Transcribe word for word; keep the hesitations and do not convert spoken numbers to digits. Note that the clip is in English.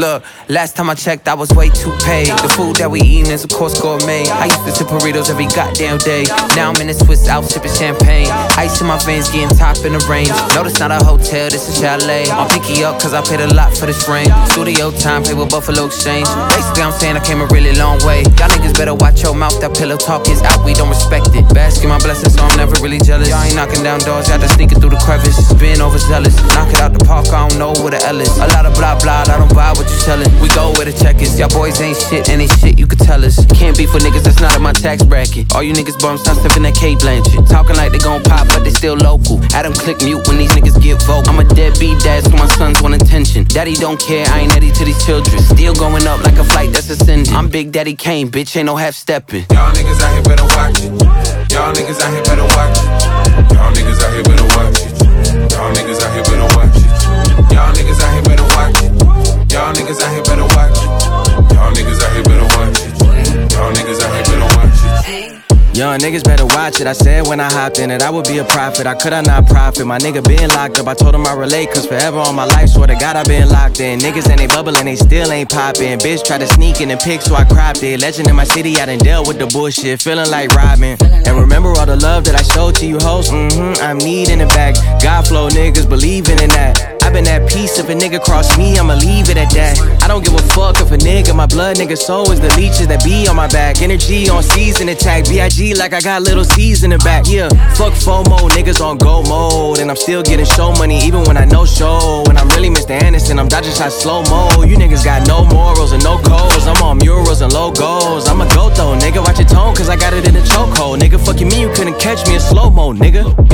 Look, last time I checked, I was way too paid. The food that we eatin' is of course gourmet. I used to sip burritos every goddamn day. Now I'm in a Swiss out sipping champagne. Ice in my veins, getting top in the range. No, this not a hotel, this a chalet. I'm picky up cause I paid a lot for this ring. Studio time, pay with Buffalo Exchange. Basically I'm saying I came a really long way. Y'all niggas better watch your mouth, that pillow talk is out, we don't respect it. Basking my blessings so I'm never really jealous. Y'all ain't knocking down doors, y'all just sneaking through the crevice. Being overzealous, knock it out the park, I don't know where the L is. A lot of blah blah, I don't buy what you selling. We go where the check is. Y'all boys ain't shit, and ain't shit you could tell us. Can't be for niggas that's not in my tax bracket. All you niggas bums not sipping that K Blanchett. Talking like they gon' pop, but they still local. Adam click mute when these niggas get vocal. I'm a deadbeat dad, so my sons want attention. Daddy don't care, I ain't Eddie to these children. Still going up like a flight that's ascending. I'm Big Daddy Kane, bitch, ain't no half stepping. Y'all niggas out here better watch it. Y'all niggas out here better watch it. Y'all niggas out here better watch it. Y'all niggas out here better watch it. Y'all niggas out here better watch it. Y'all niggas out here better watch it. Y'all niggas out here better watch it. Y'all niggas out here better watch it. Young niggas better watch it. I said when I hopped in it, I would be a prophet. I could I not profit? My nigga been locked up. I told him I relate, cause forever on my life, swear to God, I been locked in. Niggas and they bubbling, they still ain't popping. Bitch tried to sneak in and pick, so I cropped it. Legend in my city, I done dealt with the bullshit. Feeling like Robin. And remember all the love that I showed to you hoes? Mm-hmm, I'm needing it back. God flow niggas believing in that. I been at peace, if a nigga cross me, I'ma leave it at that. I don't give a fuck if a nigga, my blood nigga soul is the leeches that be on my back. Energy on season attack, B I G like I got little C's in the back. Yeah, fuck FOMO, niggas on go mode. And I'm still getting show money even when I no show. And I'm really Mister Anderson, I'm dodging shots slow-mo. You niggas got no morals and no codes. I'm on murals and logos. I'm a goat though, nigga, watch your tone, cause I got it in a chokehold. Nigga, fuck you mean you couldn't catch me in slow-mo, nigga.